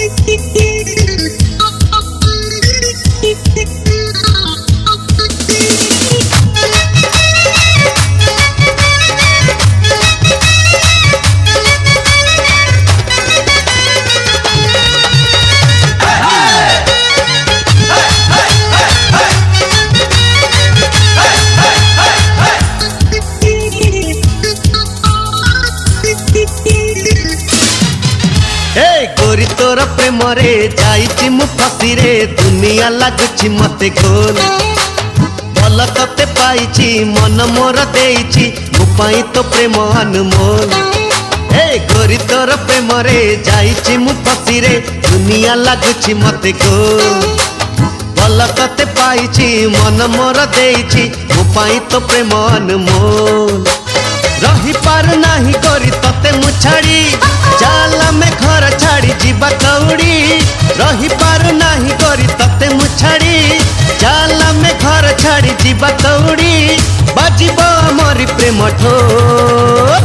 गोरी तोर प्रेम रे जाइछि मु फसी रे दुनिया लागुछि मते गोल भल तते पाइछि मन मोर देइछि मु पाई तो प्रेम अनमोल। हे गोरी तोर प्रेम रे जाइछि मु फसी रे दुनिया लागुछि मते गोल भल तते पाइछि मन मोर देइछि मु पाई तो प्रेम अनमोल। रही पार नाही गोरी तते मु छाड़ी जाला में घर छाड़ी जीवा कौड़ी रही पार नाही गोरी तते मु छाड़ी जाला में घर छाड़ी जीवा कौड़ी बाजिब मोरी प्रेम ढोल।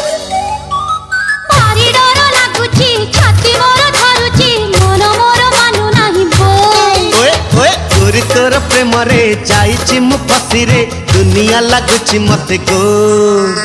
भारी डर लागुची छाती मोर धरुची मन मोर मानु नाही बोल। ओए ओए गोरी तोर प्रेम रे जाइछि मु फसी रे दुनिया लागुछि मते गोल।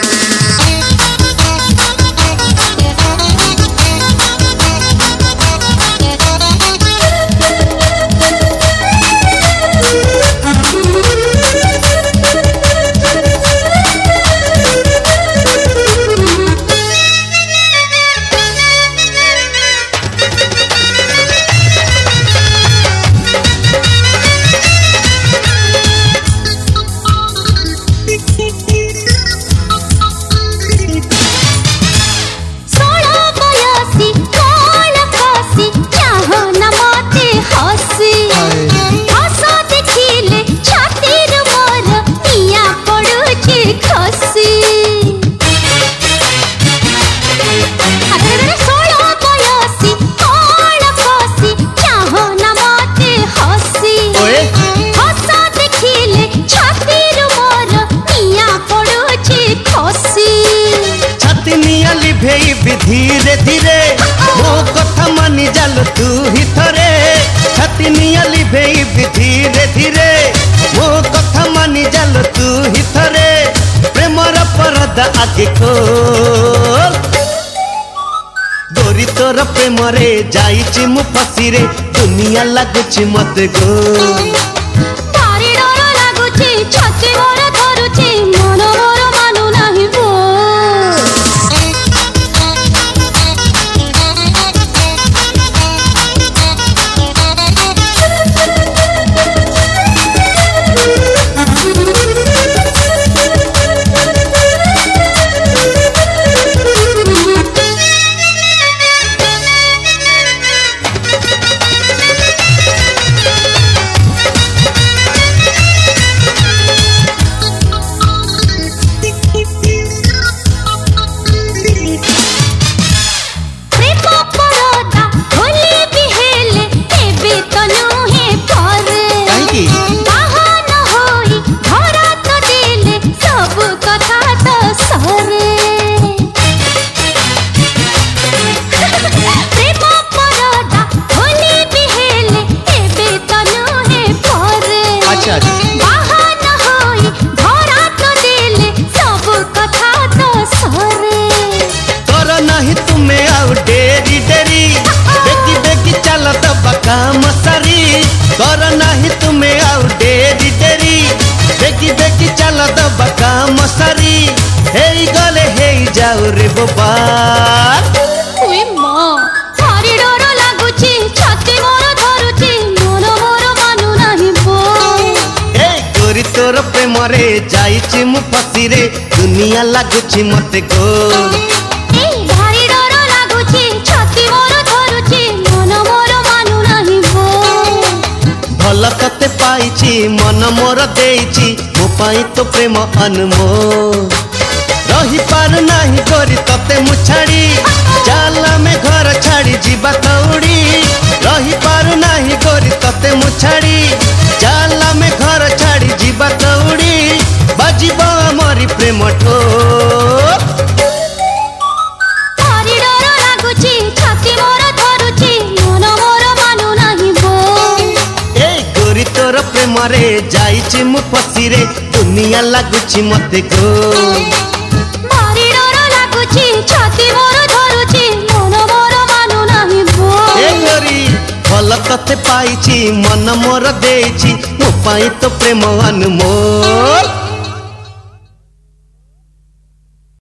धीरे धीरे मो कथा मानी जाल तू ही थरे छाती नियाली भेई धीरे धीरे मो कथा मानी जाल तू ही थरे प्रेमर परदा आगे खोल। गोरी तोर प्रेम रे जाइछि मु फसी रे दुनिया लागुछि मते गोल। भारी डर लागुछि छाती मोर धरुछि मन मोर मानु नाही बोल। काम सारी कर नाही तुम्हें आउ डेरी डेरी बेगी बेगी चल दबा काम सारी हे गले हे जाऊ रे बोबा। ओए मां भारी डर लागुची छाती मोर धरुची मन मोर मानु नाही बोल। ए गोरी तोर प्रेम रे जाइछि मु फसी रे दुनिया लागुछि मते गोल। ए भारी डर लागुची छाती मोर धरुची मन मोर मानु नाही बोल। भल तते पाइछि मन मोर देइछि मो पाई तो प्रेम अनमोल। रही पार नाही गोरी तते मु छाड़ी जाला में घर छाड़ी जीवा कौड़ी रही पार नाही गोरी तते मु छाड़ी जाला में घर छाड़ी जीवा कौड़ी बाजिब मोरी प्रेम ढोल। भारी डर लागुची छाती मोर धरुची मन ପ୍ରେମରେ ଯାଇଛି ମୁଁ ଫସି ରେ ଦୁନିଆ ଲାଗୁଛି ମତେ ଗୋଲ। ଭାରି ଡର ଲାଗୁଛି ଛାତି ମୋର ଧରୁଛି ମନ ମୋର ମାନୁ ନାହିଁ ଏ ଗୋରି ଭଲ ତତେ ପାଇଛି ମନ ମୋର ଦେଇଛି ମୋ ପାଇଁ ତ ପ୍ରେମ ଅନମୋଲ।